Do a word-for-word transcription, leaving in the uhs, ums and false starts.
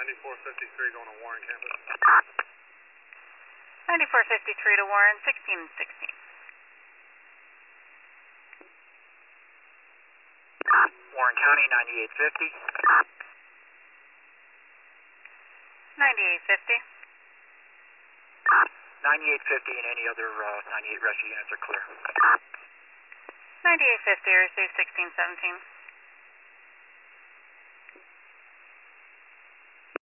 ninety-four fifty-three going to Warren campus. ninety-four fifty-three to Warren, sixteen sixteen. Warren County, ninety-eight fifty. ninety-eight fifty. ninety-eight fifty and any other uh, ninety-eight rescue units are clear. ninety-eight fifty, receive sixteen seventeen.